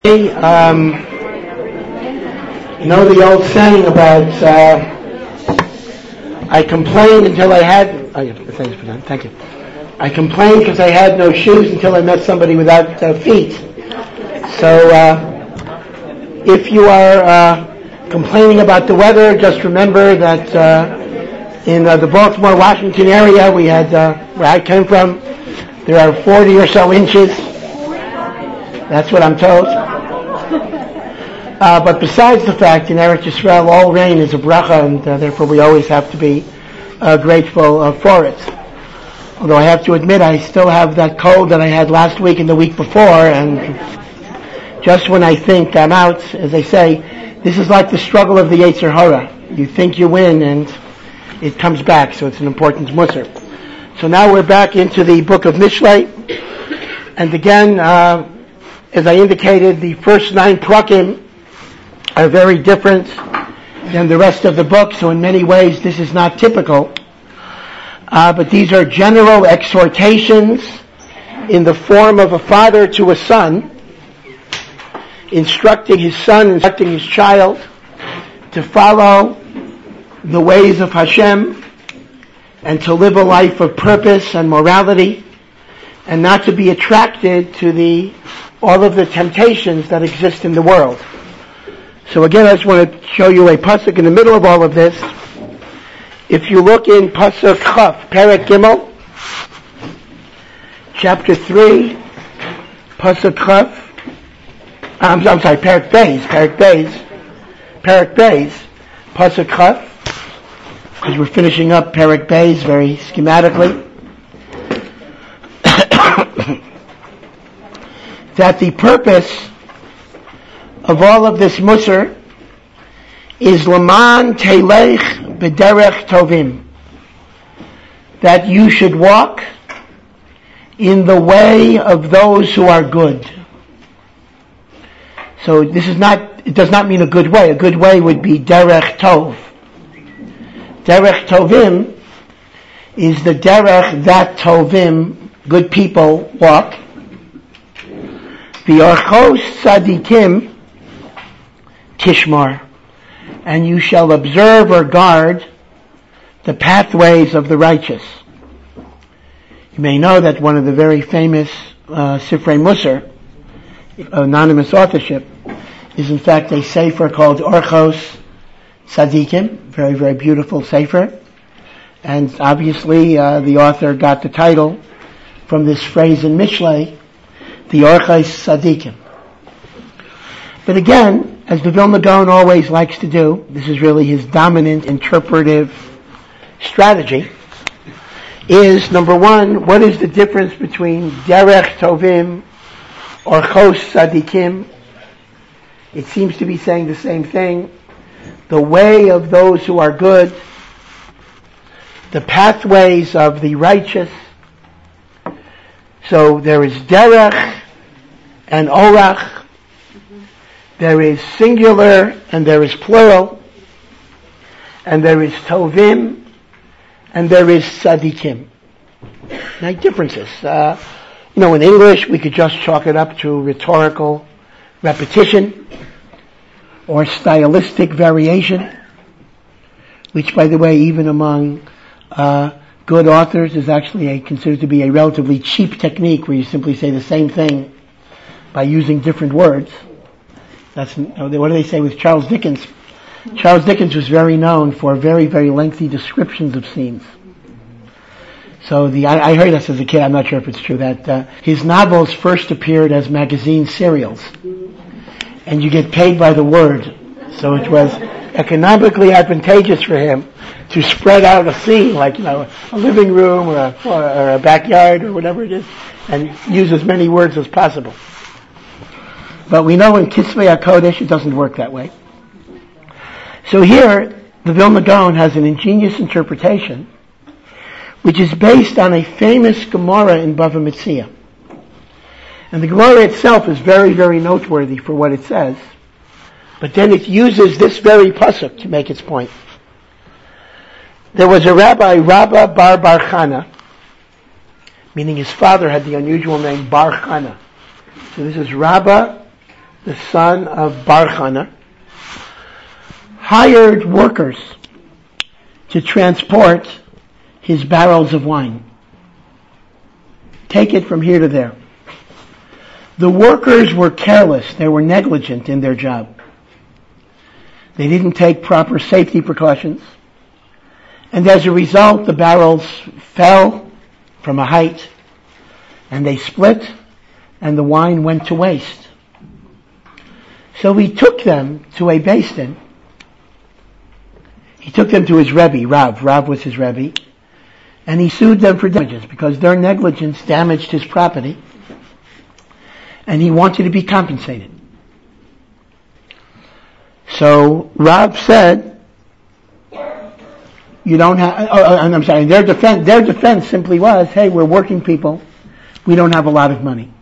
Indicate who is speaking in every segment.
Speaker 1: You know the old saying about I complained until I had. Oh yeah, thanks for that. Thank you. I complained because I had no shoes until I met somebody without feet. So if you are complaining about the weather, just remember that in the Baltimore, Washington area, we had where I came from, there are 40 or so inches. That's what I'm told. But besides the fact, in Eretz Yisrael, all rain is a bracha, and therefore we always have to be grateful for it. Although I have to admit, I still have that cold that I had last week and the week before, and just when I think I'm out, as they say, this is like the struggle of the Yetzer Hara. You think you win, and it comes back, so it's an important musar. So now we're back into the book of Mishlei, and again, as I indicated, the first 9 prakim are very different than the rest of the book, so in many ways this is not typical. But these are general exhortations in the form of a father to a son, instructing his child to follow the ways of Hashem and to live a life of purpose and morality, and not to be attracted to all of the temptations that exist in the world. So again, I just want to show you a pasuk in the middle of all of this. If you look in pasuk Chaf, Perek Gimel, chapter 3, pasuk Chaf, Perek Beis, pasuk Chaf, because we're finishing up Perek Beis very schematically, that the purpose of all of this musar is Laman Telech B'derech Tovim, that you should walk in the way of those who are good. So it does not mean a good way. A good way would be Derech Tov. Derech Tovim is the Derech that Tovim, good people, walk. V'yorchos Tzadikim Tishmar, and you shall observe or guard the pathways of the righteous. You may know that one of the very famous Sifrei Musar, anonymous authorship, is in fact a sefer called Orchos Tzadikim, very, very beautiful sefer. And obviously the author got the title from this phrase in Mishlei, the Orchos Tzadikim. But again, as the Vilna Gaon always likes to do, this is really his dominant interpretive strategy, is number one, what is the difference between Derech Tovim or Chos Tzadikim? It seems to be saying the same thing. The way of those who are good, the pathways of the righteous. So there is Derech and Orach. There is singular and there is plural, and there is Tovim and there is Tzadikim. Now differences. In English we could just chalk it up to rhetorical repetition or stylistic variation, which by the way, even among good authors is actually considered to be a relatively cheap technique where you simply say the same thing by using different words. What do they say with Charles Dickens? Charles Dickens was very known for very, very lengthy descriptions of scenes. So I heard this as a kid, I'm not sure if it's true, that his novels first appeared as magazine serials. And you get paid by the word. So it was economically advantageous for him to spread out a scene, like, a living room or a backyard or whatever it is, and use as many words as possible. But we know in Kisvei HaKodesh it doesn't work that way. So here, the Vilna Gaon has an ingenious interpretation, which is based on a famous Gemara in Bava Metzia. And the Gemara itself is very, very noteworthy for what it says. But then it uses this very pasuk to make its point. There was a rabbi, Rabba Bar Chana, meaning his father had the unusual name Bar Chana. So this is Rabba the son of Bar Chana, hired workers to transport his barrels of wine. Take it from here to there. The workers were careless. They were negligent in their job. They didn't take proper safety precautions. And as a result, the barrels fell from a height and they split and the wine went to waste. So he took them to a Beis Din. He took them to his Rebbe, Rav. Rav was his Rebbe. And he sued them for damages because their negligence damaged his property. And he wanted to be compensated. So Rav said, you don't have, I'm sorry, their defense simply was, hey, we're working people. We don't have a lot of money.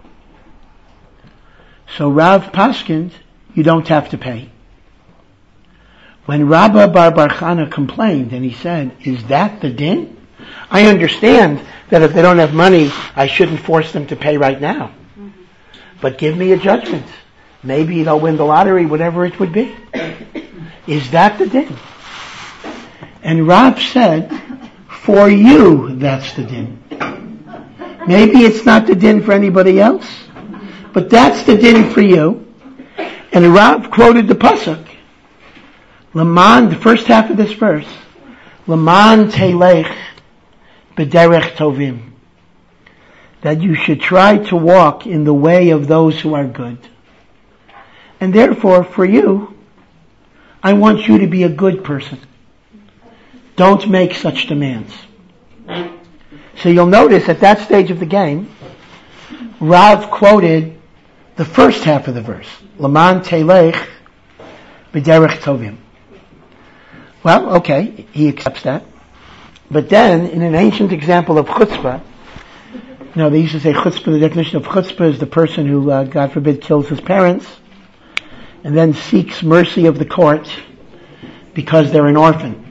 Speaker 1: So Rav paskined, you don't have to pay. When Rabba Bar Chana complained and he said, is that the din? I understand that if they don't have money, I shouldn't force them to pay right now. But give me a judgment. Maybe they'll win the lottery, whatever it would be. Is that the din? And Rav said, for you, that's the din. Maybe it's not the din for anybody else, but that's the din for you. And Rav quoted the pasuk, Laman, the first half of this verse, Laman telech b'derech tovim, that you should try to walk in the way of those who are good. And therefore, for you, I want you to be a good person. Don't make such demands. So you'll notice at that stage of the game, Rav quoted the first half of the verse, Laman telech b'derech tovim. Well, okay, he accepts that. But then, in an ancient example of chutzpah, they used to say chutzpah, the definition of chutzpah is the person who, God forbid, kills his parents and then seeks mercy of the court because they're an orphan.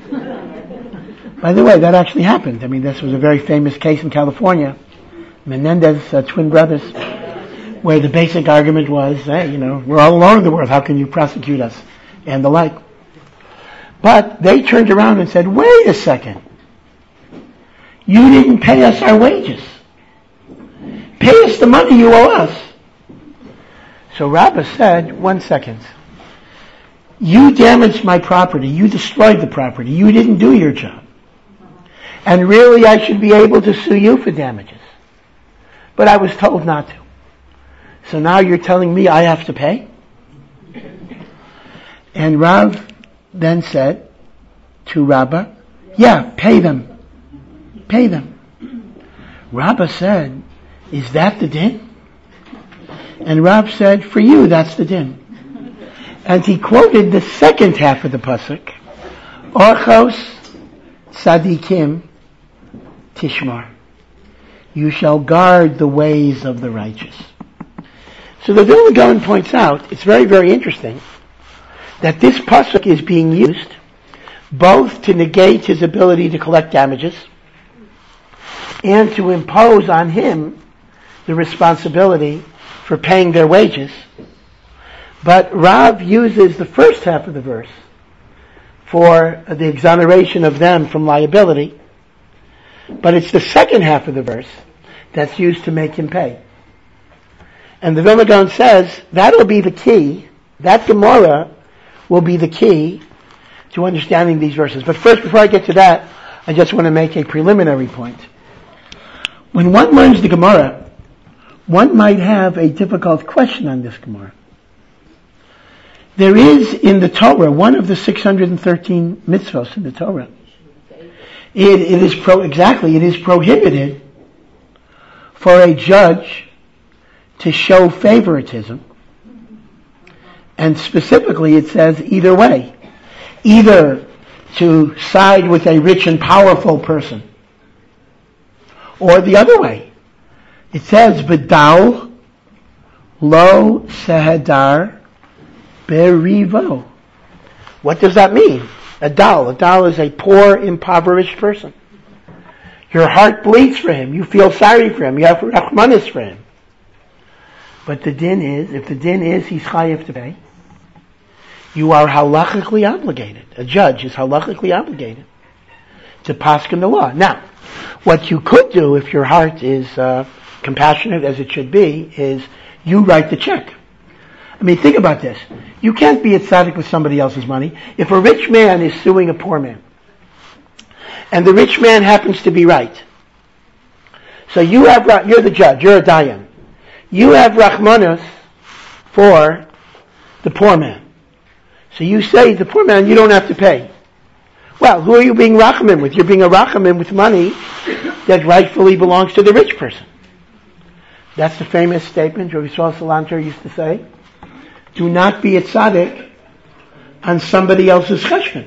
Speaker 1: By the way, that actually happened. This was a very famous case in California, Menendez twin brothers, where the basic argument was, hey, we're all alone in the world, how can you prosecute us? And the like. But they turned around and said, wait a second. You didn't pay us our wages. Pay us the money you owe us. So Rabbah said, 1 second. You damaged my property. You destroyed the property. You didn't do your job. And really I should be able to sue you for damages. But I was told not to. So now you're telling me I have to pay? And Rav then said to Rabbah, yeah, pay them. Pay them. Rabbah said, is that the din? And Rav said, for you, that's the din. And he quoted the second half of the pasuk, Orchos tzadikim tishmar. You shall guard the ways of the righteous. So the Vilna Gaon points out, it's very, very interesting, that this pasuk is being used both to negate his ability to collect damages and to impose on him the responsibility for paying their wages. But Rav uses the first half of the verse for the exoneration of them from liability, but it's the second half of the verse that's used to make him pay. And the Vilna Gaon says that'll be the key, that Gemara will be the key to understanding these verses. But first, before I get to that, I just want to make a preliminary point. When one learns the Gemara, one might have a difficult question on this Gemara. There is in the Torah, one of the 613 mitzvos in the Torah, it is prohibited for a judge to show favoritism. And specifically it says either way. Either to side with a rich and powerful person, or the other way. It says, B'dal lo sehadar berivo. What does that mean? A dal is a poor, impoverished person. Your heart bleeds for him. You feel sorry for him. You have rachmanis for him. But the din is, if the din is he's chayiv to pay, you are halachically obligated. A judge is halachically obligated to paskin the law. Now, what you could do if your heart is compassionate as it should be is you write the check. I mean, think about this. You can't be a tzaddik with somebody else's money. If a rich man is suing a poor man, and the rich man happens to be right, so you're the judge, you're a dayan. You have rachmanos for the poor man. So you say to the poor man, you don't have to pay. Well, who are you being rachamim with? You're being a rachamim with money that rightfully belongs to the rich person. That's the famous statement Rabbi Yisrael Salanter used to say, do not be a tzaddik on somebody else's cheshbon.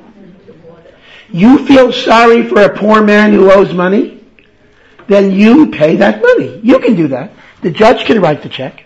Speaker 1: You feel sorry for a poor man who owes money, then you pay that money. You can do that. The judge can write the check.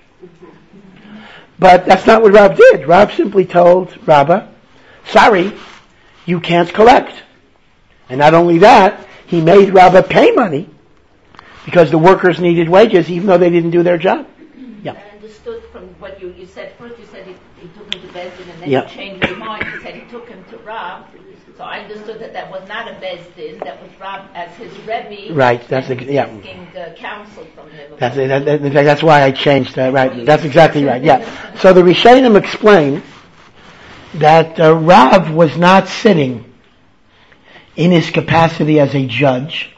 Speaker 1: But that's not what Rav did. Rav simply told Rabbah, sorry, you can't collect. And not only that, he made Rabbah pay money because the workers needed wages even though they didn't do their job. Yeah.
Speaker 2: I understood from what you said. First you said he took him to Bezdin and then you changed your mind. You said he took him to Rav. So I understood that was not a Bezdin, that was Rav as his Rebbe.
Speaker 1: Right, that's
Speaker 2: asking counsel from him.
Speaker 1: In fact, that's why I changed that, right. That's exactly right, yeah. So the Rishonim explain that Rav was not sitting in his capacity as a judge.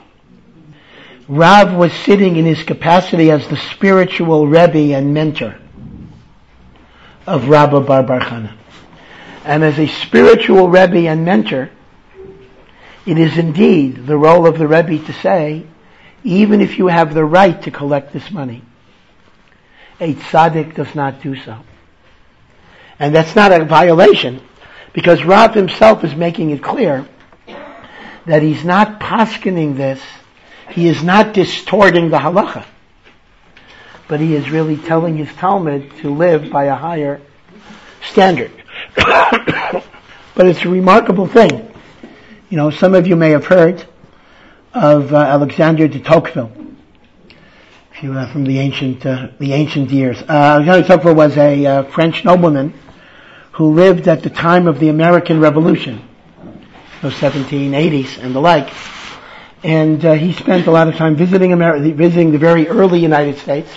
Speaker 1: Rav was sitting in his capacity as the spiritual Rebbe and mentor of Rabba Bar Bar Chana. And as a spiritual Rebbe and mentor, it is indeed the role of the Rebbe to say, even if you have the right to collect this money, a tzaddik does not do so. And that's not a violation, because Rav himself is making it clear that he's not paskening this, he is not distorting the halacha, but he is really telling his Talmud to live by a higher standard. But it's a remarkable thing. You know, some of you may have heard of Alexander de Tocqueville, if you from the ancient years. Alexander de Tocqueville was a French nobleman who lived at the time of the American Revolution, the 1780s and the like. And he spent a lot of time visiting the very early United States.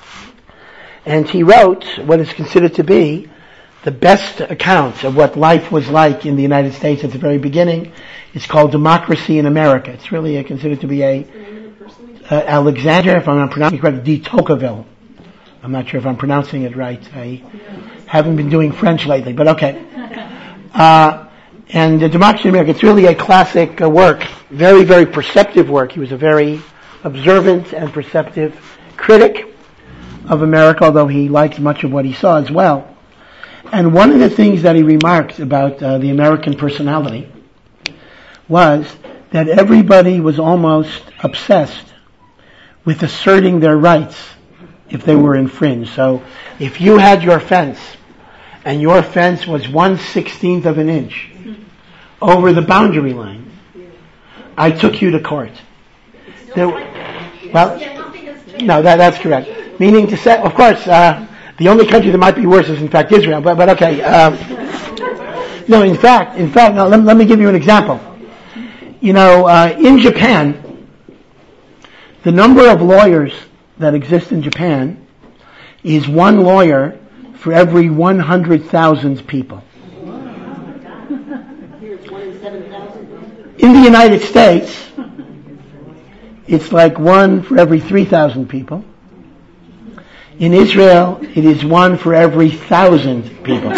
Speaker 1: And he wrote what is considered to be the best account of what life was like in the United States at the very beginning. It's called Democracy in America. It's really considered to be Alexander, if I'm not pronouncing it correctly, de Tocqueville. I'm not sure if I'm pronouncing it right. I haven't been doing French lately, but okay. And Democracy in America, it's really a classic work, very, very perceptive work. He was a very observant and perceptive critic of America, although he liked much of what he saw as well. And one of the things that he remarked about the American personality was that everybody was almost obsessed with asserting their rights if they were infringed. So if you had your fence, and your fence was 1/16 of an inch over the boundary line, I took you to court. That's correct. Meaning to say, of course, the only country that might be worse is in fact Israel, but okay. No, in fact, no, let me give you an example. You know, in Japan, the number of lawyers that exist in Japan is one lawyer for every 100,000 people. In the United States, it's like one for every 3,000 people. In Israel, it is one for every 1,000 people.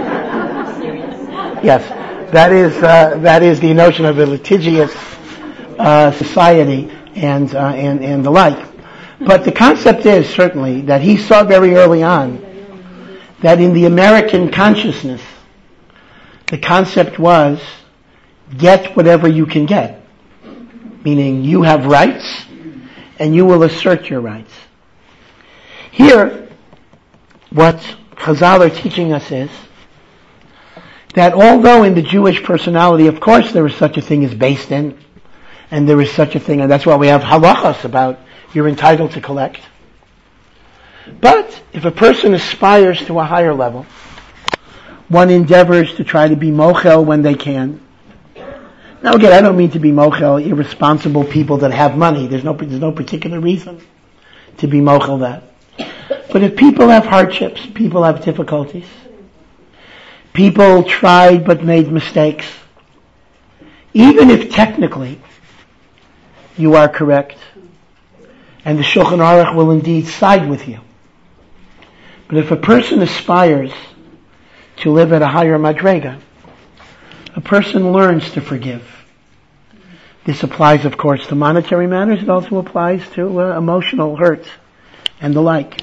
Speaker 1: Yes, that is the notion of a litigious society and the like. But the concept is certainly that he saw very early on that in the American consciousness, the concept was get whatever you can get, meaning you have rights and you will assert your rights. Here, what Chazal are teaching us is that although in the Jewish personality, of course, there is such a thing as based in, and there is such a thing, and that's why we have halachas about you're entitled to collect. But if a person aspires to a higher level, one endeavors to try to be mochel when they can. Now again, I don't mean to be mochel irresponsible people that have money. There's no particular reason to be mochel that. But if people have hardships, people have difficulties, people tried but made mistakes, even if technically you are correct, and the Shulchan Aruch will indeed side with you. But if a person aspires to live at a higher madrega, a person learns to forgive. This applies, of course, to monetary matters. It also applies to emotional hurt and the like.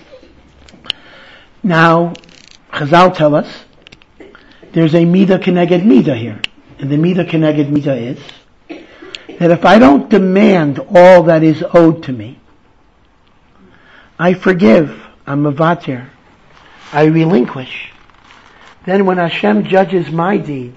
Speaker 1: Now, Chazal tell us there's a midah keneged midah here. And the midah keneged midah is that if I don't demand all that is owed to me, I forgive, I'm mevater, I relinquish, then when Hashem judges my deeds,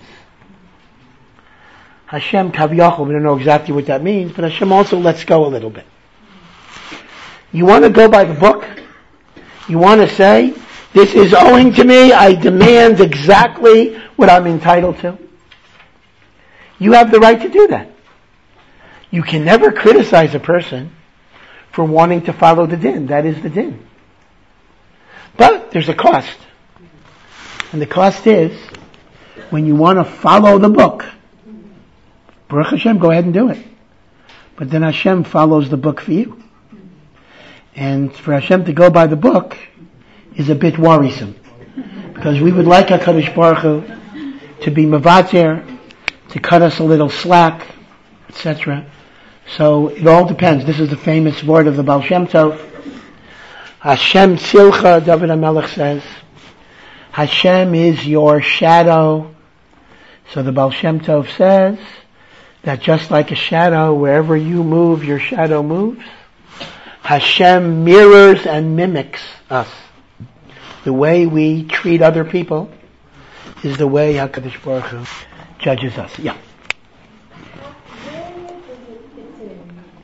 Speaker 1: Hashem kaviyachol, we don't know exactly what that means, but Hashem also lets go a little bit. You want to go by the book? You want to say, this is owing to me, I demand exactly what I'm entitled to? You have the right to do that. You can never criticize a person for wanting to follow the din. That is the din. But there's a cost. And the cost is, when you want to follow the book, Baruch Hashem, go ahead and do it. But then Hashem follows the book for you. And for Hashem to go by the book is a bit worrisome. Because we would like HaKadosh Baruch Hu to be mevater, to cut us a little slack, etc. So it all depends. This is the famous word of the Baal Shem Tov. Hashem tzilcha, David HaMelech says. Hashem is your shadow. So the Baal Shem Tov says that just like a shadow, wherever you move, your shadow moves. Hashem mirrors and mimics us. The way we treat other people is the way HaKadosh Baruch Hu judges us. Yeah.
Speaker 3: Where does it fit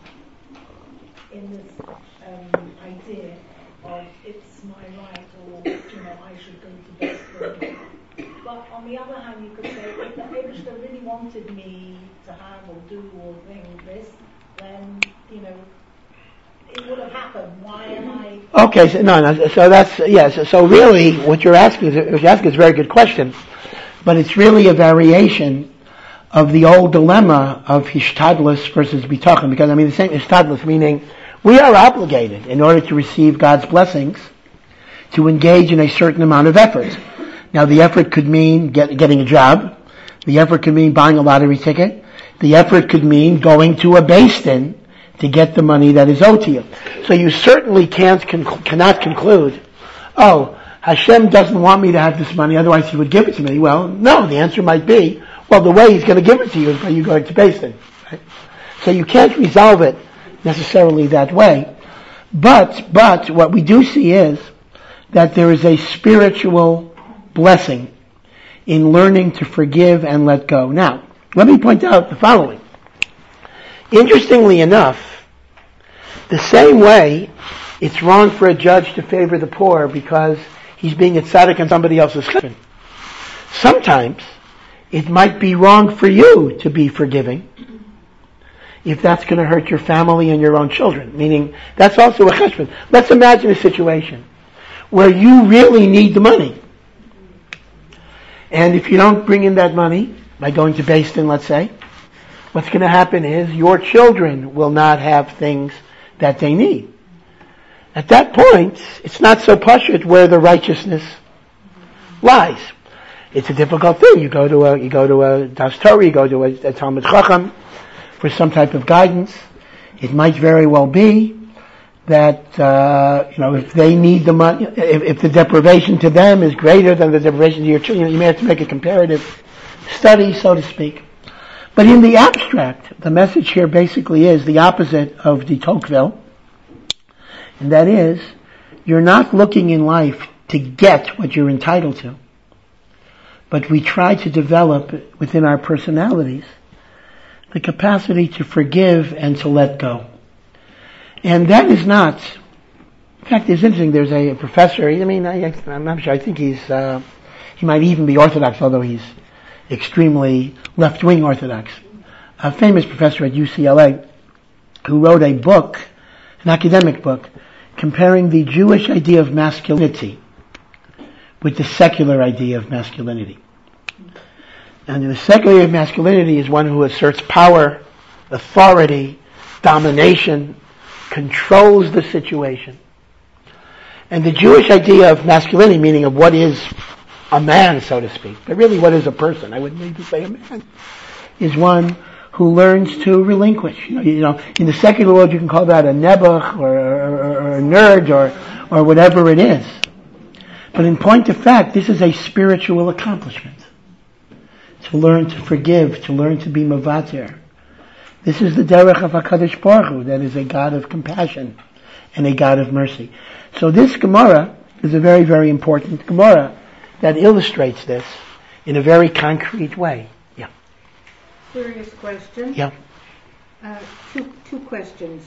Speaker 3: in this idea of it's my right, or I should go to bed for it? But on the other hand, you could say if the Eibishter really wanted me to have or do or think this, then it would have happened. Why am I?
Speaker 1: Okay, so that's yes. So really, what you're asking is a very good question, but it's really a variation of the old dilemma of hishtadlus versus bitachon. Because the same hishtadlus, meaning we are obligated in order to receive God's blessings to engage in a certain amount of effort. Now, the effort could mean getting a job. The effort could mean buying a lottery ticket. The effort could mean going to a beis din to get the money that is owed to you. So you certainly cannot conclude, Hashem doesn't want me to have this money, otherwise He would give it to me. Well, no, the answer might be, the way He's going to give it to you is by you going to beis din. Right? So you can't resolve it necessarily that way. But what we do see is that there is a spiritual blessing in learning to forgive and let go. Now, let me point out the following. Interestingly enough, the same way it's wrong for a judge to favor the poor because he's being a tzaddik on somebody else's cheshbon. Sometimes it might be wrong for you to be forgiving if that's going to hurt your family and your own children. Meaning, that's also a cheshbon. Let's imagine a situation where you really need the money. And if you don't bring in that money, by going to beis din, let's say, what's going to happen is your children will not have things that they need. At that point, it's not so pashut where the righteousness lies. It's a difficult thing. You go to a das Torah, you go to a Talmud Chacham for some type of guidance. It might very well be that if they need the money, if the deprivation to them is greater than the deprivation to your children, you may have to make a comparative study, so to speak. But in the abstract, the message here basically is the opposite of de Tocqueville, and that is, you're not looking in life to get what you're entitled to, but we try to develop within our personalities the capacity to forgive and to let go. And that is not In fact, it's interesting. There's a professor. I'm not sure. I think he might even be Orthodox, although he's extremely left-wing Orthodox. A famous professor at UCLA who wrote a book, an academic book, comparing the Jewish idea of masculinity with the secular idea of masculinity. And the secular idea of masculinity is one who asserts power, authority, domination, controls the situation. And the Jewish idea of masculinity, meaning of what is a man, so to speak, but really what is a person, I wouldn't even say a man, is one who learns to relinquish. You know, in the secular world you can call that a nebuch or a nerd or whatever it is. But in point of fact, this is a spiritual accomplishment. To learn to forgive, to learn to be mavater. This is the derech of HaKadosh Baruch Hu, that is a God of compassion and a God of mercy. So this Gemara is a very, very important Gemara that illustrates this in a very concrete way. Yeah.
Speaker 4: Serious question.
Speaker 1: Yeah.
Speaker 4: Two questions.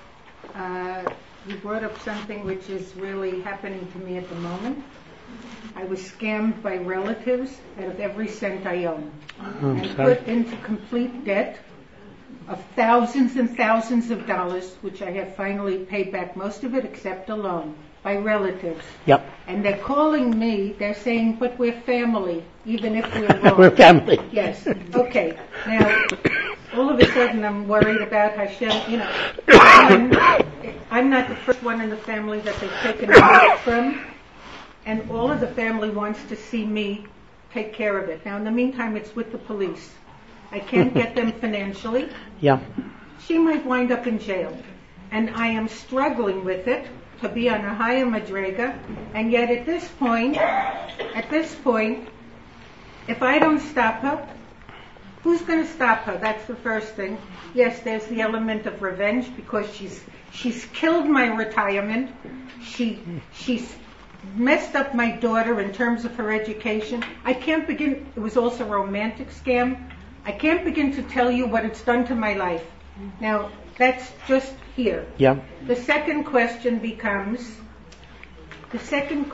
Speaker 4: You brought up something which is really happening to me at the moment. I was scammed by relatives out of every cent I own. And put into complete debt of thousands and thousands of dollars, which I have finally paid back most of it except a loan, by relatives.
Speaker 1: Yep.
Speaker 4: And they're calling me, they're saying, but we're family, even if we're wrong.
Speaker 1: We're family.
Speaker 4: Yes. Okay. Now, all of a sudden I'm worried about Hashem. You know, I'm not the first one in the family that they've taken money from. And all of the family wants to see me take care of it. Now, in the meantime, it's with the police. I can't get them financially.
Speaker 1: Yeah.
Speaker 4: She might wind up in jail. And I am struggling with it to be on a higher madrega. And yet at this point, if I don't stop her, who's going to stop her? That's the first thing. Yes, there's the element of revenge because she's killed my retirement. She's messed up my daughter in terms of her education. I can't begin. It was also a romantic scam. I can't begin to tell you what it's done to my life. Now, that's just here.
Speaker 1: Yeah.
Speaker 4: The second question becomes this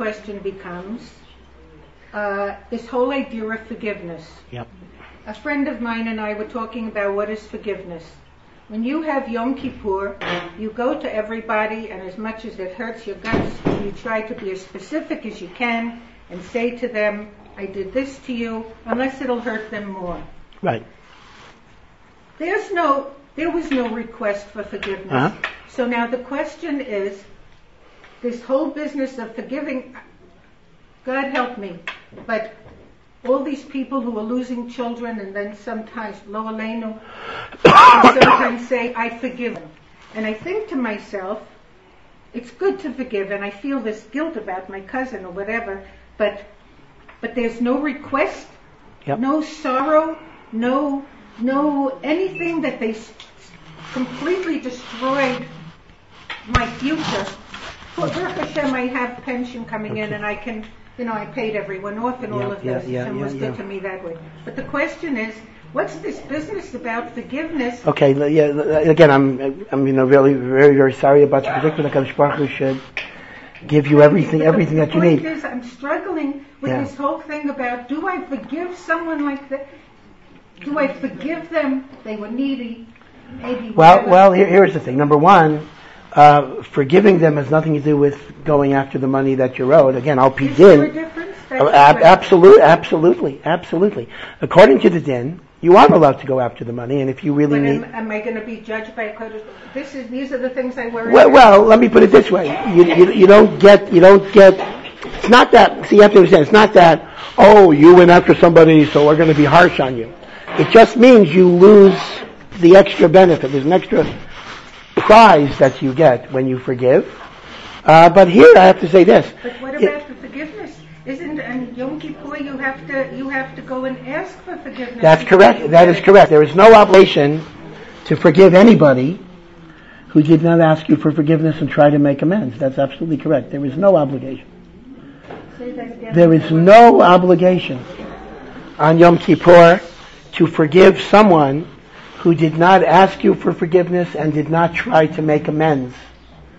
Speaker 4: whole idea of forgiveness.
Speaker 1: Yep.
Speaker 4: A friend of mine and I were talking about what is forgiveness. When you have Yom Kippur, you go to everybody, and as much as it hurts your guts, you try to be as specific as you can and say to them, I did this to you, unless it'll hurt them more.
Speaker 1: Right.
Speaker 4: There was no request for forgiveness.
Speaker 1: Uh-huh.
Speaker 4: So now the question is, this whole business of forgiving, God help me, but all these people who are losing children and then sometimes, lo aleinu, sometimes say, I forgive them. And I think to myself, it's good to forgive, and I feel this guilt about my cousin or whatever, but there's no request,
Speaker 1: Yep.
Speaker 4: no sorrow, no anything that they completely destroyed my future. For Baruch Hashem, I have pension coming in, and I can, I paid everyone off and all of this, and was good to me that way. But the question is, what's this business about forgiveness?
Speaker 1: Okay, again, I'm really very, very sorry about your predicament. HaKadosh Baruch Hu should give you everything that you need.
Speaker 4: The point is, I'm struggling with this whole thing about, do I forgive someone like that? Do I forgive them? They were needy. Maybe
Speaker 1: well, here's the thing. Number one, forgiving them has nothing to do with going after the money that you're owed. Again, al pi din.
Speaker 4: Is there a difference?
Speaker 1: Absolutely. According to the din, you are allowed to go after the money, and if you really need.
Speaker 4: Am I going to be judged by a code? These are the things I worry
Speaker 1: about.
Speaker 4: Well,
Speaker 1: let me put it this way: you don't get. It's not that. See, you have to understand. It's not that. Oh, you went after somebody, so we're going to be harsh on you. It just means you lose the extra benefit. There's an extra prize that you get when you forgive. But here I have to say this.
Speaker 4: But what about the forgiveness? Isn't in Yom Kippur you have to go and ask for forgiveness?
Speaker 1: That's correct. That is correct. There is no obligation to forgive anybody who did not ask you for forgiveness and try to make amends. That's absolutely correct. There is no obligation. There is no obligation on Yom Kippur to forgive someone who did not ask you for forgiveness and did not try to make amends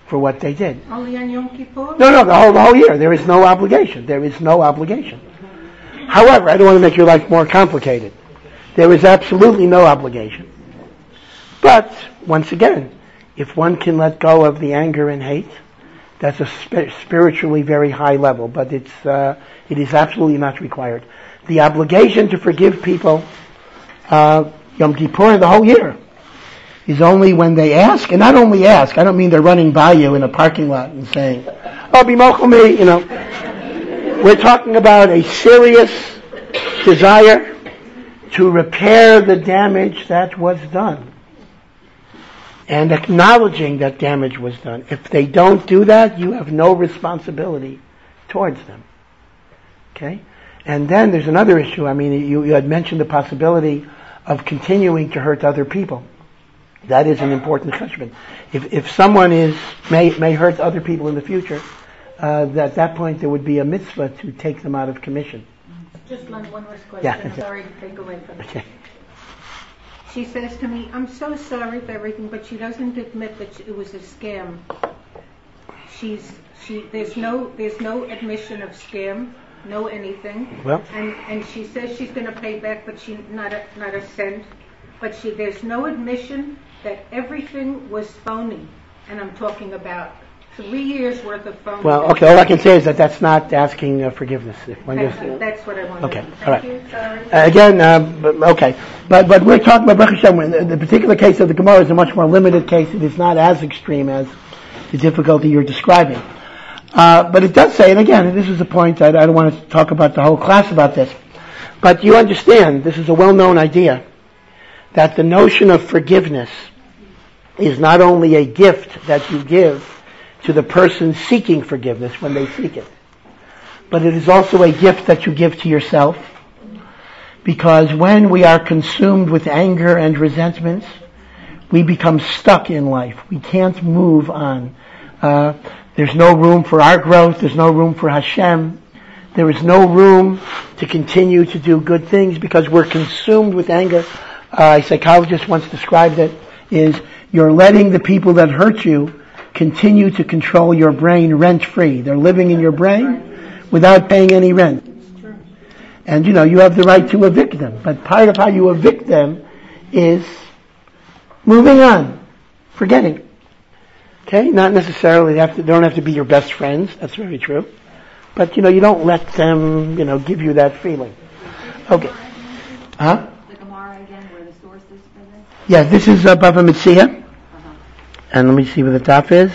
Speaker 1: for what they did.
Speaker 4: Only on Yom Kippur?
Speaker 1: No, the whole year. There is no obligation. There is no obligation. However, I don't want to make your life more complicated. There is absolutely no obligation. But, once again, if one can let go of the anger and hate, that's a spiritually very high level, but it is absolutely not required. The obligation to forgive people, Yom Kippur, the whole year, is only when they ask, and not only ask, I don't mean they're running by you in a parking lot and saying, oh, b'mochel me, We're talking about a serious desire to repair the damage that was done. And acknowledging that damage was done. If they don't do that, you have no responsibility towards them. Okay? And then there's another issue. I mean, you had mentioned the possibility of continuing to hurt other people. That is an important question. If someone may hurt other people in the future, at that point there would be a mitzvah to take them out of commission.
Speaker 4: Just one last question.
Speaker 1: Yeah.
Speaker 4: Sorry to take away from it.
Speaker 1: Okay.
Speaker 4: She says to me, I'm so sorry for everything, but she doesn't admit that it was a scam. There's no admission of scam, no anything.
Speaker 1: Well,
Speaker 4: and she says she's going to pay back, but not a cent. But there's no admission that everything was phony, and I'm talking about 3 years worth of phony.
Speaker 1: well, okay. All I can say is that that's not asking forgiveness.
Speaker 4: That's what I wanted.
Speaker 1: Okay,
Speaker 4: to say.
Speaker 1: all right.
Speaker 4: Thank you. Sorry.
Speaker 1: Okay, but we're talking about Baruch Hashem. The particular case of the Gemara is a much more limited case. It is not as extreme as the difficulty you're describing. But it does say, and again, this is a point I don't want to talk about the whole class about this, but you understand this is a well-known idea that the notion of forgiveness is not only a gift that you give to the person seeking forgiveness when they seek it, but it is also a gift that you give to yourself, because when we are consumed with anger and resentments, we become stuck in life. We can't move on. There's no room for our growth. There's no room for Hashem. There is no room to continue to do good things because we're consumed with anger. A psychologist once described it is you're letting the people that hurt you continue to control your brain rent-free. They're living in your brain without paying any rent. And you have the right to evict them. But part of how you evict them is moving on, forgetting. Okay? Not necessarily, they don't have to be your best friends. That's very true. But, you don't let them, give you that feeling. Okay. Huh?
Speaker 5: The Gemara again, where the source is for this?
Speaker 1: Yeah, this is Bava Metzia. And let me see where the top is.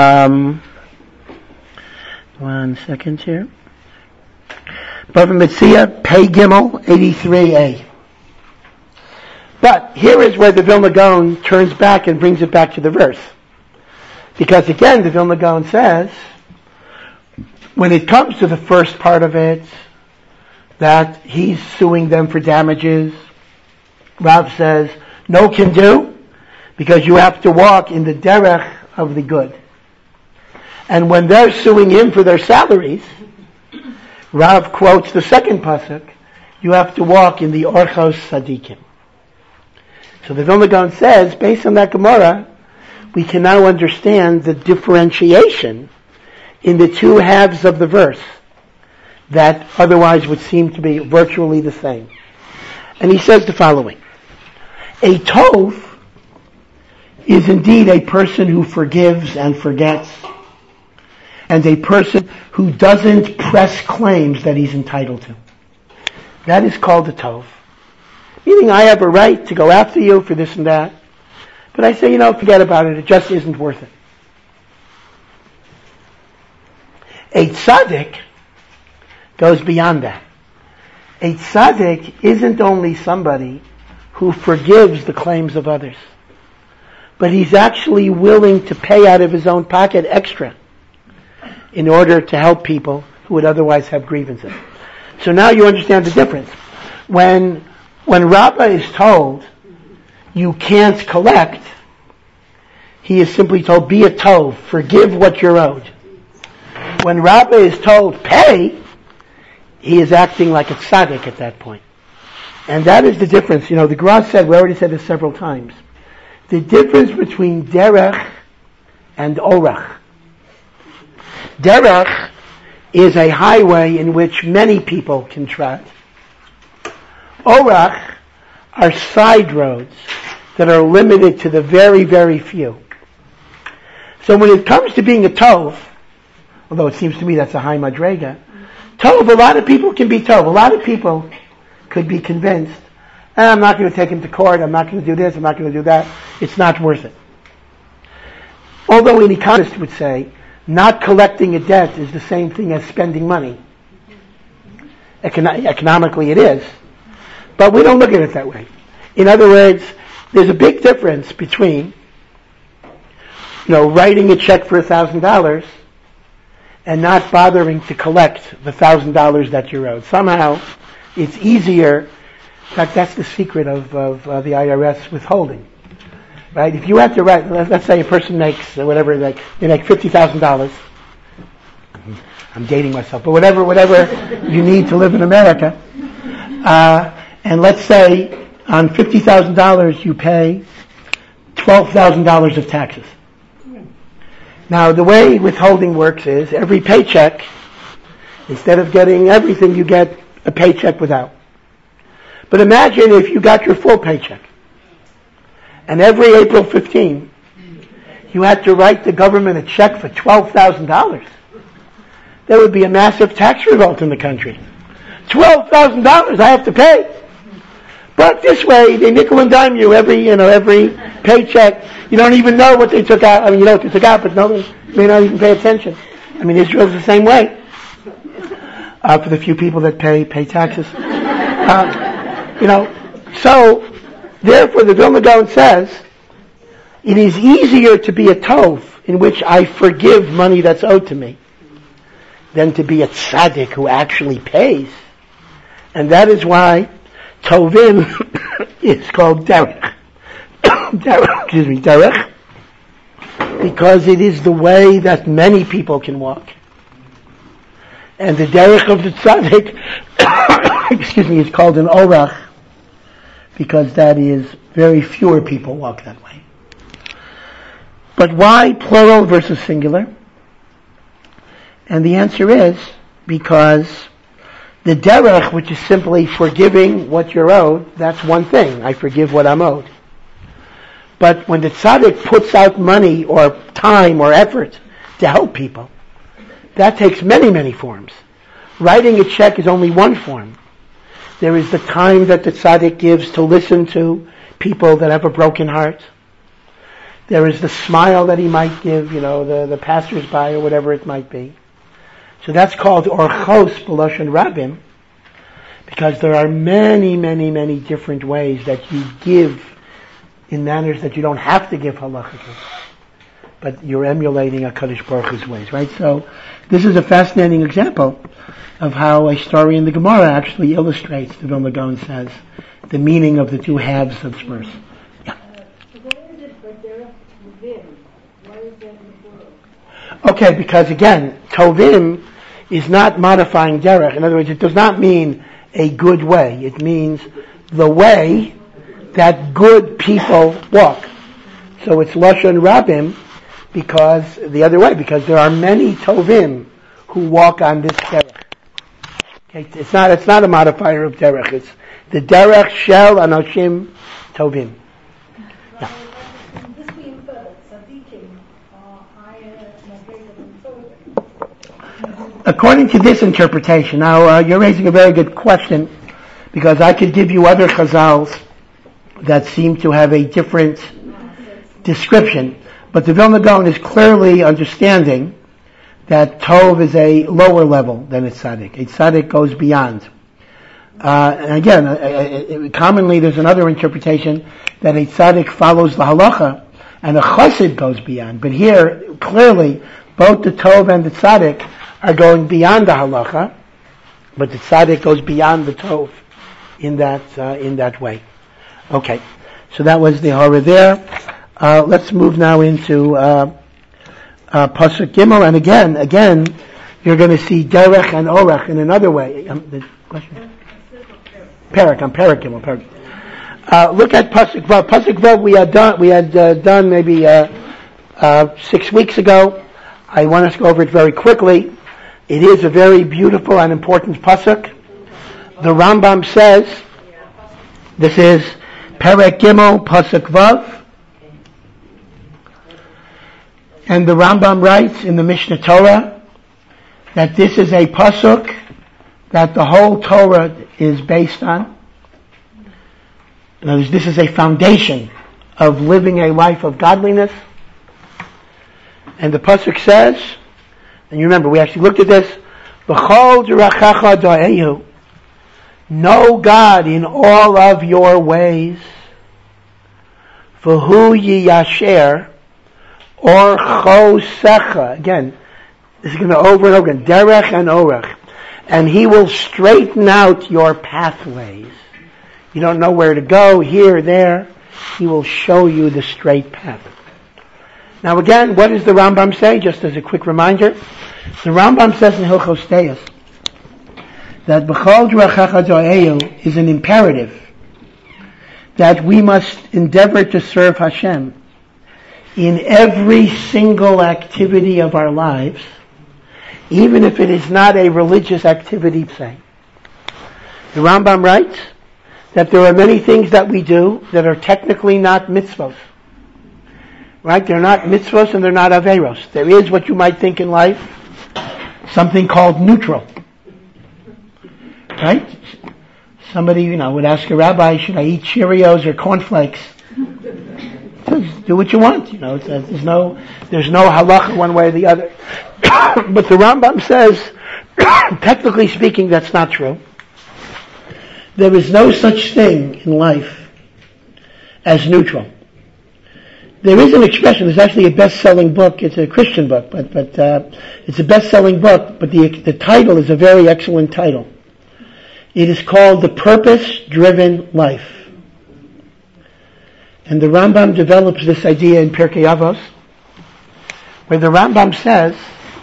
Speaker 1: 1 second here. Bava Metzia, Pei Gimel, 83a. But here is where the Vilna Gaon turns back and brings it back to the verse. Because again, the Vilna Gaon says, when it comes to the first part of it, that he's suing them for damages, Rav says, no can do, because you have to walk in the derech of the good. And when they're suing him for their salaries, Rav quotes the second pasuk, you have to walk in the orchos tzadikim. So the Vilna Gaon says, based on that Gemara, we can now understand the differentiation in the two halves of the verse that otherwise would seem to be virtually the same. And he says the following. A tov is indeed a person who forgives and forgets, and a person who doesn't press claims that he's entitled to. That is called a tov. Meaning I have a right to go after you for this and that, but I say, forget about it, it just isn't worth it. A tzaddik goes beyond that. A tzaddik isn't only somebody who forgives the claims of others, but he's actually willing to pay out of his own pocket extra in order to help people who would otherwise have grievances. So now you understand the difference. When Rabbah is told, you can't collect, he is simply told, be a tov, forgive what you're owed. When Rabbah is told, pay, he is acting like a tzaddik at that point. And that is the difference. The Gra said, we already said this several times, the difference between derech and orach. Derech is a highway in which many people can tread. Orach are side roads that are limited to the very, very few. So when it comes to being a Tov, although it seems to me that's a high madrega, Tov, a lot of people can be Tov. A lot of people could be convinced, I'm not going to take him to court, I'm not going to do this, I'm not going to do that. It's not worth it. Although an economist would say, not collecting a debt is the same thing as spending money. Economically it is. But we don't look at it that way. In other words, there's a big difference between, writing a check for $1,000 and not bothering to collect the $1,000 that you wrote. Somehow, it's easier. In fact, that's the secret of the IRS withholding. Right? If you have to write, let's say a person makes whatever, they make $50,000. I'm dating myself, but whatever you need to live in America. And let's say on $50,000 you pay $12,000 of taxes. Now the way withholding works is every paycheck, instead of getting everything, you get a paycheck without. But imagine if you got your full paycheck, and every April 15, you had to write the government a check for $12,000. There would be a massive tax revolt in the country. $12,000 I have to pay. But this way, they nickel and dime you every paycheck. You don't even know what they took out. I mean, you know what they took out, but you may not even pay attention. I mean, Israel's the same way. For the few people that pay taxes. So, therefore, the Vilna Gaon says, it is easier to be a Tov, in which I forgive money that's owed to me, than to be a tzaddik who actually pays. And that is why Tovim is called Derech. Derech, because it is the way that many people can walk. And the Derech of the tzaddik, is called an Orach, because that is very fewer people walk that way. But why plural versus singular? And the answer is because the derech, which is simply forgiving what you're owed, that's one thing. I forgive what I'm owed. But when the tzaddik puts out money or time or effort to help people, that takes many, many forms. Writing a check is only one form. There is the time that the tzaddik gives to listen to people that have a broken heart. There is the smile that he might give, the passers-by or whatever it might be. So that's called orchos b'lashon rabim, because there are many, many, many different ways that you give in manners that you don't have to give halachically, but you're emulating HaKadosh Baruch Hu's ways, right? So this is a fascinating example of how a story in the Gemara actually illustrates, the Vilna Gaon says, the meaning of the two halves of Shmos. Yeah. Okay, because again, Tovim is not modifying derech. In other words, it does not mean a good way. It means the way that good people walk. So it's Lashon Rabim, because the other way, because there are many Tovim who walk on this derech. Okay, it's not a modifier of derech. It's the derech shel anoshim Tovim. Yeah.
Speaker 3: This we infer that tzaddikim are higher than Tovim.
Speaker 1: According to this interpretation, now you're raising a very good question, because I could give you other chazals that seem to have a different description, but the Vilna Gaon is clearly understanding that Tov is a lower level than a tzaddik. A tzaddik goes beyond. And again, commonly there's another interpretation that a tzaddik follows the halacha and a chassid goes beyond. But here, clearly, both the Tov and the tzaddik are going beyond the halacha, but the tzaddik goes beyond the Tov in that way. Okay, so that was the horror there. Let's move now into Pasuk Gimel, and again, you're going to see Derech and Orach in another way. The question? Perek, I'm Perek Gimel. Look at Pasuk Vav. Pasuk Vav we had done maybe 6 weeks ago. I want us to go over it very quickly. It is a very beautiful and important pasuk. The Rambam says, this is Perek Gimel, pasuk Vav, and the Rambam writes in the Mishnah Torah that this is a pasuk that the whole Torah is based on. In other words, this is a foundation of living a life of godliness. And the pasuk says, and you remember, we actually looked at this, B'chol derachacha da'ehu, know God in all of your ways, v'hu yiyasher, or chosecha. Again, this is going to over and over again, derech and orech. And he will straighten out your pathways. You don't know where to go, here, there. He will show you the straight path. Now again, what does the Rambam say? Just as a quick reminder, the Rambam says in Hilchos Deis that B'chol derachacha da'ehu is an imperative that we must endeavor to serve Hashem in every single activity of our lives, even if it is not a religious activity, say. The Rambam writes that there are many things that we do that are technically not mitzvos. Right? They're not mitzvos and they're not averos. There is what you might think in life, something called neutral. Right? Somebody, would ask a rabbi, should I eat Cheerios or cornflakes? Do what you want. There's no halacha one way or the other. But the Rambam says, technically speaking, that's not true. There is no such thing in life as neutral. There is an expression, there's actually a best-selling book, it's a Christian book, but it's a best-selling book, but the title is a very excellent title. It is called The Purpose-Driven Life. And the Rambam develops this idea in Pirkei Avos, where the Rambam says,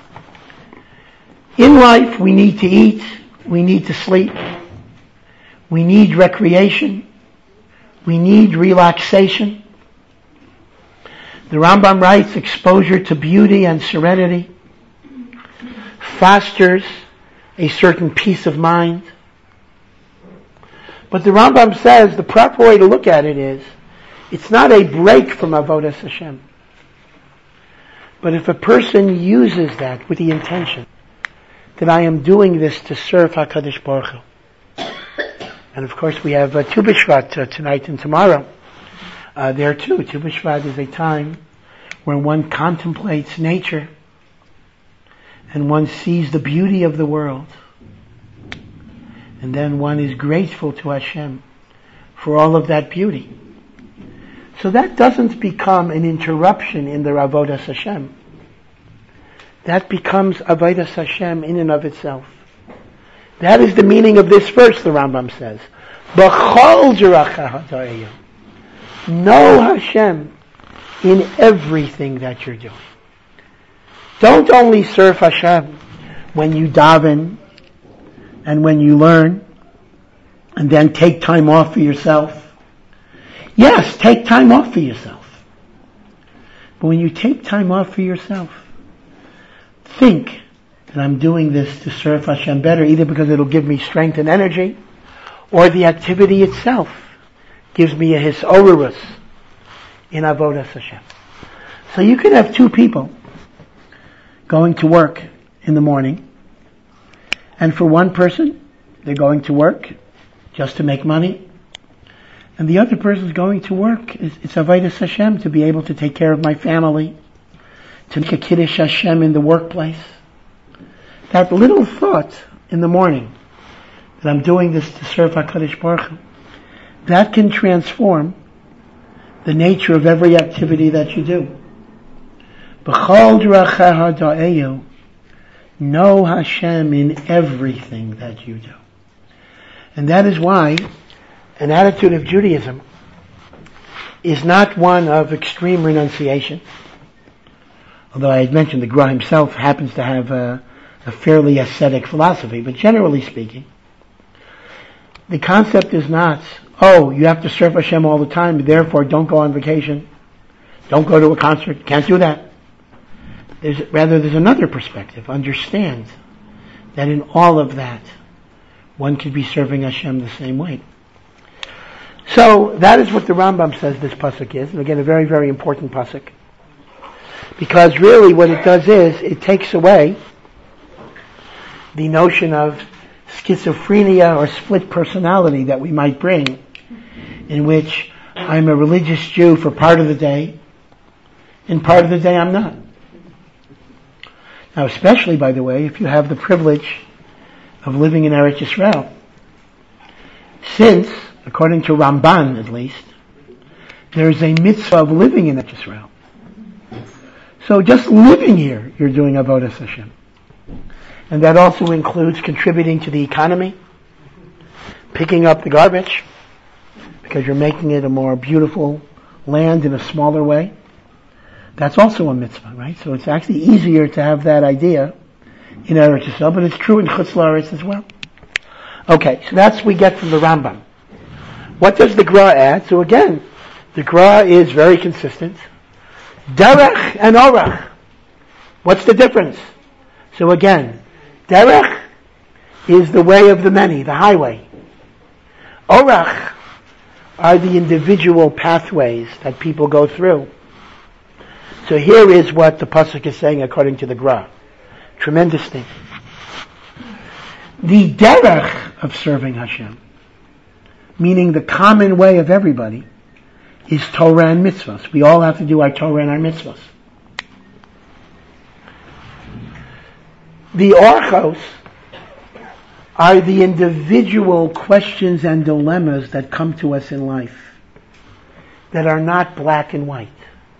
Speaker 1: in life we need to eat, we need to sleep, we need recreation, we need relaxation. The Rambam writes, exposure to beauty and serenity fosters a certain peace of mind. But the Rambam says the proper way to look at it is, it's not a break from Avodas Hashem. But if a person uses that with the intention that I am doing this to serve HaKadosh Baruch Hu. And of course we have Tu B'Shvat tonight and tomorrow. There too, Tu B'Shvat is a time where one contemplates nature and one sees the beauty of the world. And then one is grateful to Hashem for all of that beauty. So that doesn't become an interruption in the Avodas Hashem. That becomes Avodas Hashem in and of itself. That is the meaning of this verse, the Rambam says. B'chol derachacha da'ehu. Know Hashem in everything that you're doing. Don't only serve Hashem when you daven and when you learn and then take time off for yourself. Yes, take time off for yourself. But when you take time off for yourself, think that I'm doing this to serve Hashem better, either because it'll give me strength and energy, or the activity itself gives me a hisorurus in Avodas Hashem. So you can have two people going to work in the morning, and for one person, they're going to work just to make money, and the other person's going to work. It's Avodas Hashem to be able to take care of my family, to make a Kiddush Hashem in the workplace. That little thought in the morning that I'm doing this to serve HaKadosh Baruch Hu, that can transform the nature of every activity that you do. B'chol derachacha da'ehu, know Hashem in everything that you do. And that is why an attitude of Judaism is not one of extreme renunciation. Although I had mentioned the Gra himself happens to have a fairly ascetic philosophy, but generally speaking, the concept is not, you have to serve Hashem all the time, therefore don't go on vacation, don't go to a concert, can't do that. There's another perspective. Understand that in all of that, one could be serving Hashem the same way. So that is what the Rambam says this pasuk is, and again, a very, very important pasuk. Because really what it does is, it takes away the notion of schizophrenia or split personality that we might bring, in which I'm a religious Jew for part of the day, and part of the day I'm not. Now, especially, by the way, if you have the privilege of living in Eretz Yisrael, since, according to Ramban at least, there is a mitzvah of living in Eretz Yisrael. So just living here, you're doing Avodas Hashem. And that also includes contributing to the economy, picking up the garbage, because you're making it a more beautiful land in a smaller way. That's also a mitzvah, right? So it's actually easier to have that idea in Eretz Yisrael, but it's true in Chutz La'aretz as well. Okay, so that's what we get from the Rambam. What does the Gra add? So again, the Gra is very consistent. Derech and Orach. What's the difference? So again, Derech is the way of the many, the highway. Orach are the individual pathways that people go through. So here is what the pasuk is saying according to the Gra. Tremendous thing. The derech of serving Hashem, meaning the common way of everybody, is Torah and mitzvahs. We all have to do our Torah and our mitzvahs. The orchos are the individual questions and dilemmas that come to us in life that are not black and white.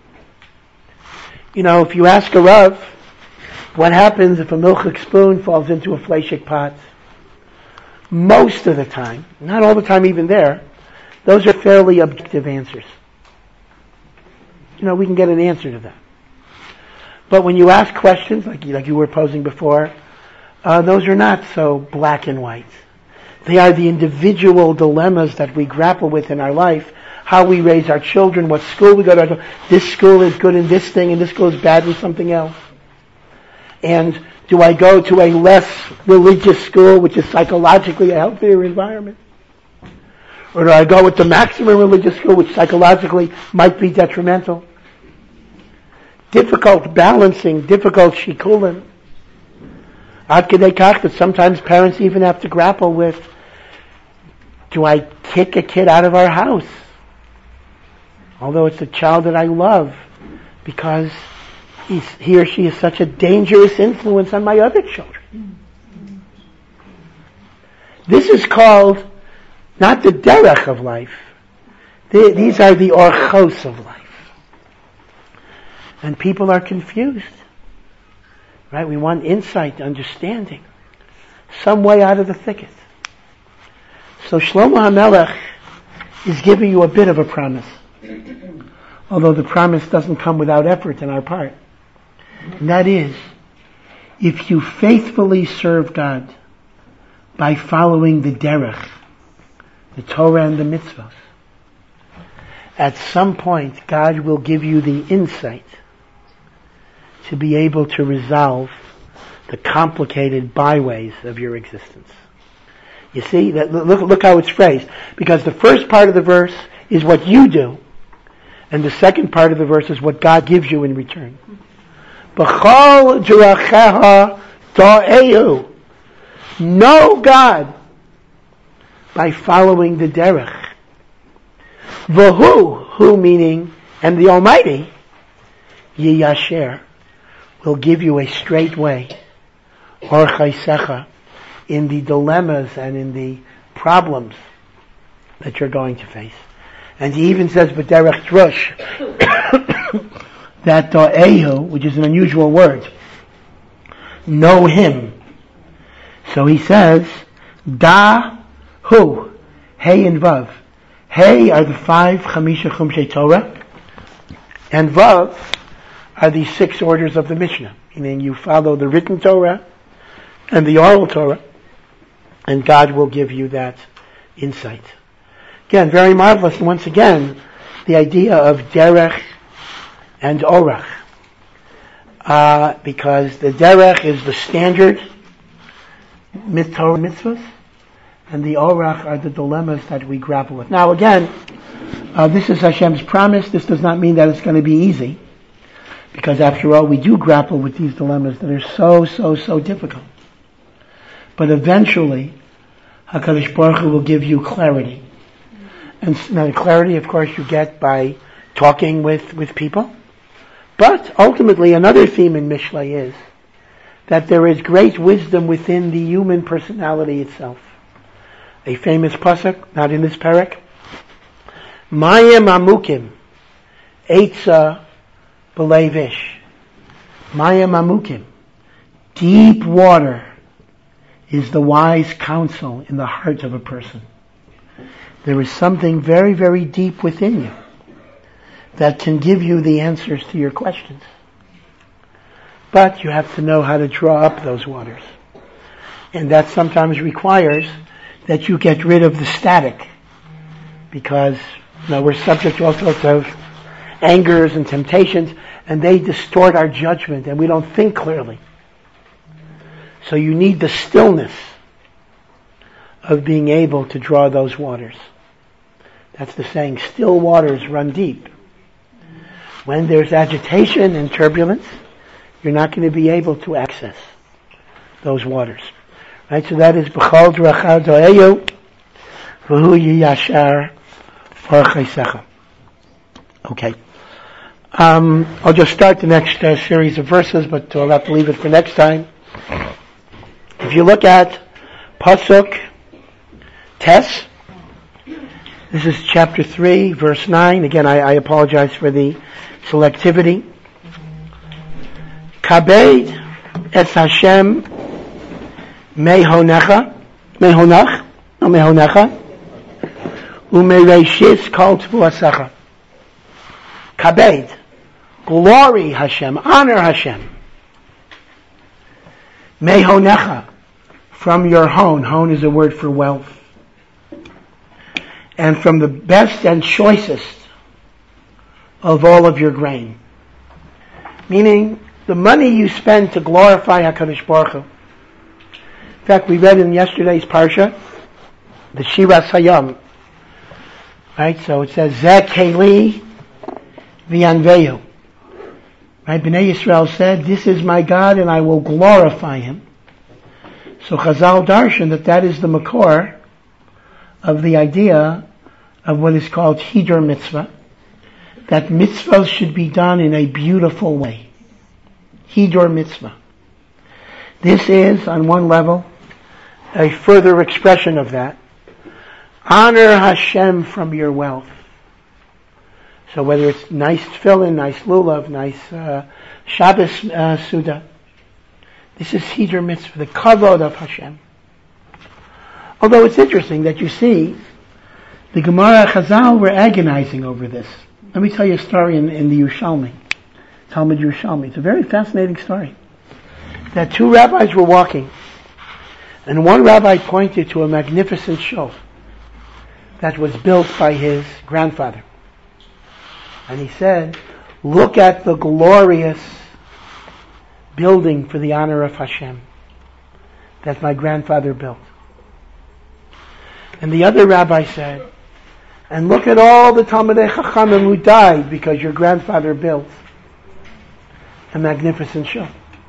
Speaker 1: You know, if you ask a Rav, what happens if a milchik spoon falls into a fleishik pot? Most of the time, not all the time even there, those are fairly objective answers. You know, we can get an answer to that. But when you ask questions, like you were posing before, those are not so black and white. They are the individual dilemmas that we grapple with in our life. How we raise our children, what school we go to. This school is good in this thing, and this school is bad in something else. And do I go to a less religious school, which is psychologically a healthier environment? Or do I go with the maximum religious school, which psychologically might be detrimental? Difficult balancing, difficult shikulim. Ad kedei kach that sometimes parents even have to grapple with, do I kick a kid out of our house? Although it's a child that I love, because he or she is such a dangerous influence on my other children. This is called not the derech of life. These are the orchos of life. And people are confused. Right? We want insight, understanding. Some way out of the thicket. So Shlomo HaMelech is giving you a bit of a promise. Although the promise doesn't come without effort on our part. And that is, if you faithfully serve God by following the derech, the Torah and the mitzvahs, at some point God will give you the insight to be able to resolve the complicated byways of your existence. You see, look how it's phrased. Because the first part of the verse is what you do, and the second part of the verse is what God gives you in return. B'chol derachecha ta'ehu. Know God by following the derech. V'hu, who meaning, and the Almighty, yiyasher, will give you a straight way, or chaysecha, in the dilemmas and in the problems that you're going to face. And he even says, b'derech drush, that ta'ehu, which is an unusual word, know him. So he says, da-hu, hey and vav. Hey are the 5 chamisha chumshei Torah, and vav are the 6 orders of the Mishnah. Meaning you follow the written Torah and the oral Torah, and God will give you that insight. Again, very marvelous. And once again, the idea of derech and orach. because the derech is the standard Torah mitzvahs, and the orach are the dilemmas that we grapple with. Now again, this is Hashem's promise. This does not mean that it's going to be easy, because after all, we do grapple with these dilemmas that are so difficult. But eventually, HaKadosh Baruch Hu will give you clarity. And now, clarity, of course, you get by talking with people. But ultimately, another theme in Mishlei is that there is great wisdom within the human personality itself. A famous pasuk, not in this parak, Mayim amukim, eitza b'leivish. Mayim amukim, deep water is the wise counsel in the heart of a person. There is something very, very deep within you that can give you the answers to your questions. But you have to know how to draw up those waters. And that sometimes requires that you get rid of the static, because we're subject to all sorts of angers and temptations, and they distort our judgment and we don't think clearly. So you need the stillness of being able to draw those waters. That's the saying, still waters run deep. When there's agitation and turbulence, you're not going to be able to access those waters. Right? So that is B'chol Drachah Do'eyu V'hu Yiyashar Farchaisecha. Okay. I'll just start the next series of verses, but I'll have to leave it for next time. If you look at Pasuk Tes, this is chapter 3, verse 9. Again, I apologize for the selectivity. Kabed es Hashem mehonach, umereishis kol tvuasecha. Kabed, glory Hashem, honor Hashem. Mehonecha, from your hone. Hone is a word for wealth. And from the best and choicest of all of your grain. Meaning, the money you spend to glorify HaKadosh Baruch Hu. In fact, we read in yesterday's Parsha, the Shiras Hayam. Right, so it says, Zeh Keli V'yanveyu. Right, Bnei Yisrael said, this is my God and I will glorify Him. So Chazal darshan that is the makor of the idea of what is called Hidur Mitzvah. That mitzvahs should be done in a beautiful way. Hidur Mitzvah. This is, on one level, a further expression of that. Honor Hashem from your wealth. So whether it's nice tefillin, nice lulav, nice Shabbos Suda, this is Hidur Mitzvah, the kavod of Hashem. Although it's interesting that you see, the Gemara Chazal were agonizing over this. Let me tell you a story in the Yerushalmi, Talmud Yerushalmi. It's a very fascinating story. That two rabbis were walking, and one rabbi pointed to a magnificent shul that was built by his grandfather. And he said, look at the glorious building for the honor of Hashem that my grandfather built. And the other rabbi said, and look at all the Talmidei Chachamim who died because your grandfather built a magnificent shul.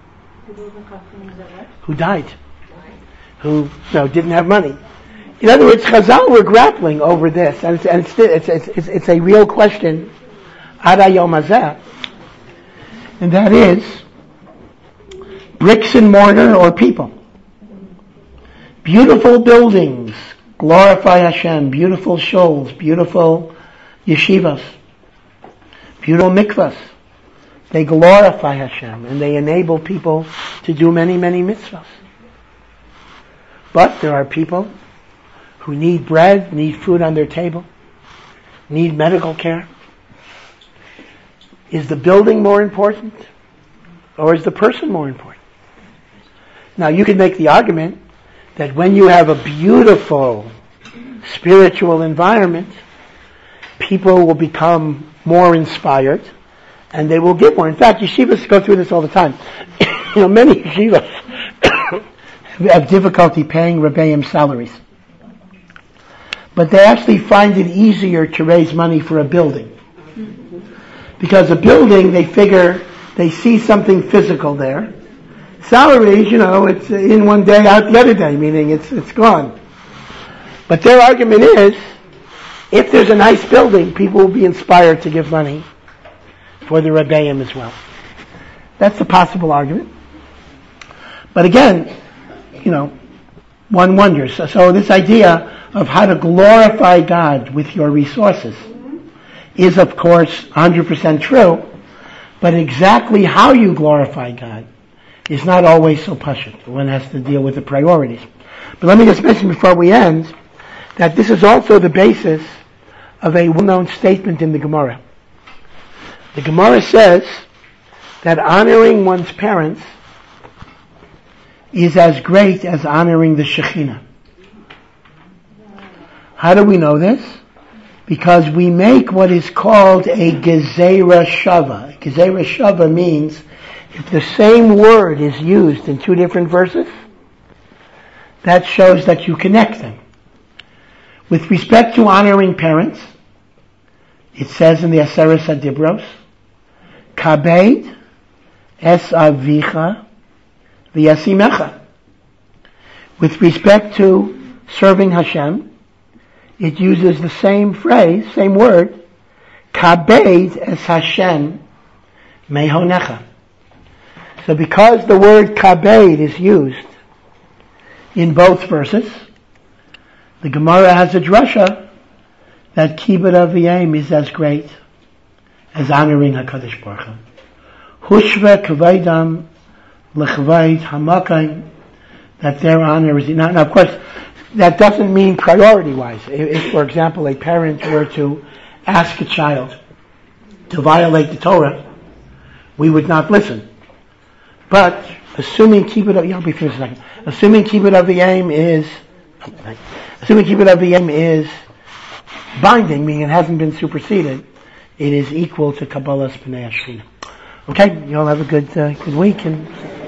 Speaker 1: Who died. Who didn't have money. In other words, Chazal were grappling over this, and it's a real question, Ad Hayom Hazeh, and that is bricks and mortar or people. Beautiful buildings glorify Hashem, beautiful shuls, beautiful yeshivas, beautiful mikvahs. They glorify Hashem and they enable people to do many, many mitzvahs. But there are people who need bread, need food on their table, need medical care. Is the building more important or is the person more important? Now you could make the argument that when you have a beautiful spiritual environment, people will become more inspired and they will give more. In fact, yeshivas go through this all the time. Many yeshivas have difficulty paying rebbeim salaries. But they actually find it easier to raise money for a building. Because a building, they figure, they see something physical there. Salaries, it's in one day, out the other day, meaning it's gone. But their argument is, if there's a nice building, people will be inspired to give money for the rebbeim as well. That's a possible argument. But again, one wonders. So this idea of how to glorify God with your resources is, of course, 100% true, but exactly how you glorify God is not always so pashut. One has to deal with the priorities. But let me just mention before we end that this is also the basis of a well-known statement in the Gemara. The Gemara says that honoring one's parents is as great as honoring the Shekhinah. How do we know this? Because we make what is called a Gezerah Shava. Gezerah Shava means if the same word is used in two different verses, that shows that you connect them. With respect to honoring parents, it says in the Aseres HaDibros, Kabed es avicha v'yasimecha. With respect to serving Hashem, it uses the same phrase, same word, Kabed es Hashem mehonecha. So because the word Kabed is used in both verses, the Gemara has a drasha that Kibbud Aviyim is as great as honoring HaKadosh Baruch Hu. Hushve kavaydam lechvayd hamakayim, that their honor is enough. Now, of course, that doesn't mean priority-wise. If, for example, a parent were to ask a child to violate the Torah, we would not listen. But assuming Kibbud Aviyim is binding, meaning it hasn't been superseded, it is equal to Kabbalas B'nai Shechina. Okay, you all have a good week and